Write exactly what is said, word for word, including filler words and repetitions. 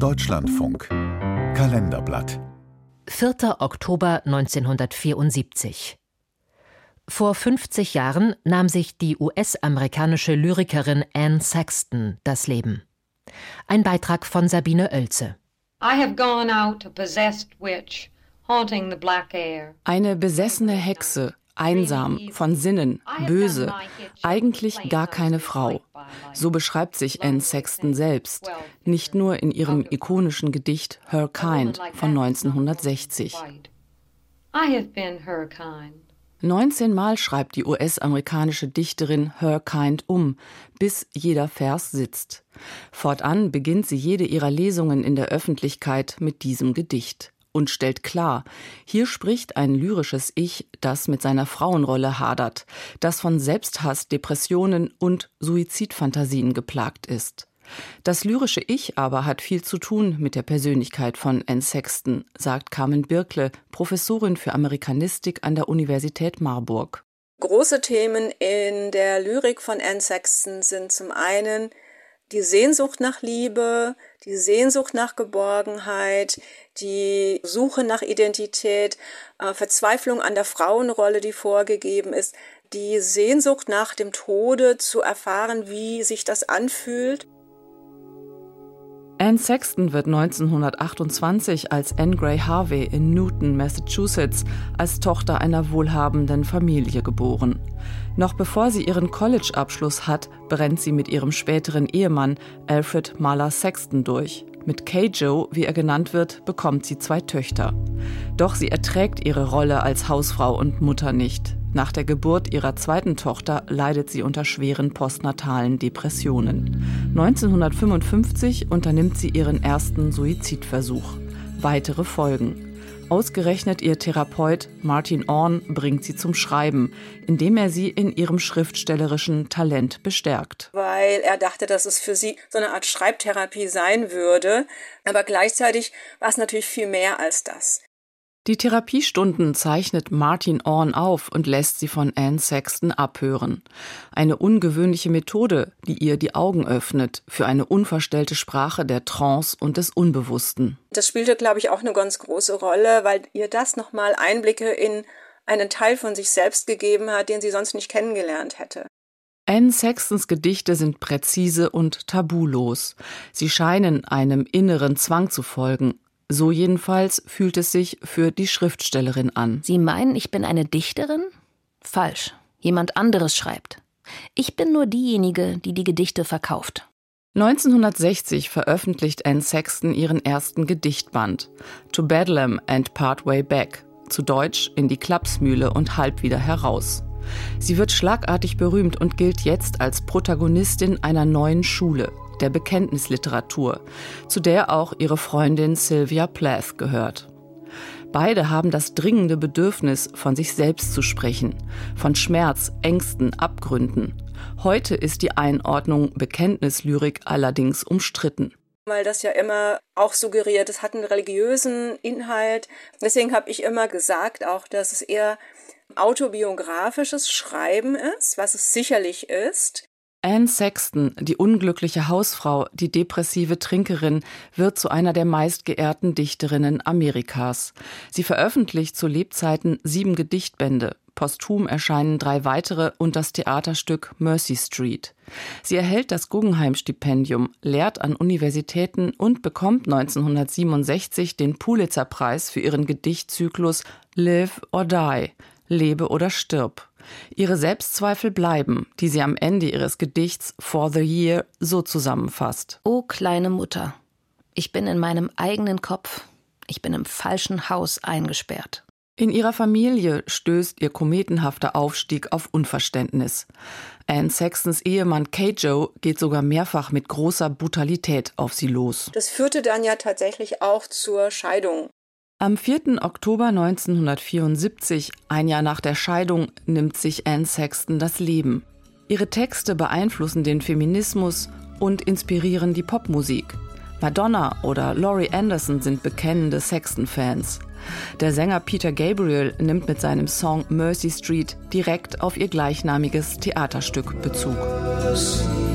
Deutschlandfunk Kalenderblatt. vierter Oktober neunzehnhundertvierundsiebzig. Vor fünfzig Jahren nahm sich die U S-amerikanische Lyrikerin Anne Sexton das Leben. Ein Beitrag von Sabine Oelze. I have gone out a possessed witch, haunting the black air. Eine besessene Hexe, einsam, von Sinnen, böse, eigentlich gar keine Frau. So beschreibt sich Anne Sexton selbst, nicht nur in ihrem ikonischen Gedicht Her Kind von neunzehnhundertsechzig. neunzehnmal schreibt die U S-amerikanische Dichterin Her Kind um, bis jeder Vers sitzt. Fortan beginnt sie jede ihrer Lesungen in der Öffentlichkeit mit diesem Gedicht und stellt klar, hier spricht ein lyrisches Ich, das mit seiner Frauenrolle hadert, das von Selbsthass, Depressionen und Suizidfantasien geplagt ist. Das lyrische Ich aber hat viel zu tun mit der Persönlichkeit von Anne Sexton, sagt Carmen Birkle, Professorin für Amerikanistik an der Universität Marburg. Große Themen in der Lyrik von Anne Sexton sind zum einen die Sehnsucht nach Liebe, die Sehnsucht nach Geborgenheit, die Suche nach Identität, äh, Verzweiflung an der Frauenrolle, die vorgegeben ist, die Sehnsucht nach dem Tode, zu erfahren, wie sich das anfühlt. Anne Sexton wird neunzehnhundertachtundzwanzig als Anne Gray Harvey in Newton, Massachusetts, als Tochter einer wohlhabenden Familie geboren. Noch bevor sie ihren College-Abschluss hat, brennt sie mit ihrem späteren Ehemann Alfred Marla Sexton durch. Mit K. Joe, wie er genannt wird, bekommt sie zwei Töchter. Doch sie erträgt ihre Rolle als Hausfrau und Mutter nicht. Nach der Geburt ihrer zweiten Tochter leidet sie unter schweren postnatalen Depressionen. neunzehnhundertfünfundfünfzig unternimmt sie ihren ersten Suizidversuch. Weitere folgen. Ausgerechnet ihr Therapeut Martin Orne bringt sie zum Schreiben, indem er sie in ihrem schriftstellerischen Talent bestärkt. Weil er dachte, dass es für sie so eine Art Schreibtherapie sein würde. Aber gleichzeitig war es natürlich viel mehr als das. Die Therapiestunden zeichnet Martin Orne auf und lässt sie von Anne Sexton abhören. Eine ungewöhnliche Methode, die ihr die Augen öffnet für eine unverstellte Sprache der Trance und des Unbewussten. Das spielte, glaube ich, auch eine ganz große Rolle, weil ihr das nochmal Einblicke in einen Teil von sich selbst gegeben hat, den sie sonst nicht kennengelernt hätte. Anne Sextons Gedichte sind präzise und tabulos. Sie scheinen einem inneren Zwang zu folgen. So jedenfalls fühlt es sich für die Schriftstellerin an. Sie meinen, ich bin eine Dichterin? Falsch. Jemand anderes schreibt. Ich bin nur diejenige, die die Gedichte verkauft. neunzehnhundertsechzig veröffentlicht Anne Sexton ihren ersten Gedichtband. To Bedlam and Partway Back. Zu Deutsch In die Klapsmühle und halb wieder heraus. Sie wird schlagartig berühmt und gilt jetzt als Protagonistin einer neuen Schule, der Bekenntnisliteratur, zu der auch ihre Freundin Sylvia Plath gehört. Beide haben das dringende Bedürfnis, von sich selbst zu sprechen, von Schmerz, Ängsten, Abgründen. Heute ist die Einordnung Bekenntnislyrik allerdings umstritten. Weil das ja immer auch suggeriert, es hat einen religiösen Inhalt. Deswegen habe ich immer gesagt auch, dass es eher autobiografisches Schreiben ist, was es sicherlich ist. Anne Sexton, die unglückliche Hausfrau, die depressive Trinkerin, wird zu einer der meistgeehrten Dichterinnen Amerikas. Sie veröffentlicht zu Lebzeiten sieben Gedichtbände. Posthum erscheinen drei weitere und das Theaterstück Mercy Street. Sie erhält das Guggenheim-Stipendium, lehrt an Universitäten und bekommt neunzehnhundertsiebenundsechzig den Pulitzer-Preis für ihren Gedichtzyklus Live or Die, Lebe oder stirb. Ihre Selbstzweifel bleiben, die sie am Ende ihres Gedichts For the Year so zusammenfasst. O kleine Mutter, ich bin in meinem eigenen Kopf, ich bin im falschen Haus eingesperrt. In ihrer Familie stößt ihr kometenhafter Aufstieg auf Unverständnis. Anne Sextons Ehemann K. Joe geht sogar mehrfach mit großer Brutalität auf sie los. Das führte dann ja tatsächlich auch zur Scheidung. Am vierten Oktober neunzehnhundertvierundsiebzig, ein Jahr nach der Scheidung, nimmt sich Anne Sexton das Leben. Ihre Texte beeinflussen den Feminismus und inspirieren die Popmusik. Madonna oder Laurie Anderson sind bekennende Sexton-Fans. Der Sänger Peter Gabriel nimmt mit seinem Song Mercy Street direkt auf ihr gleichnamiges Theaterstück Bezug.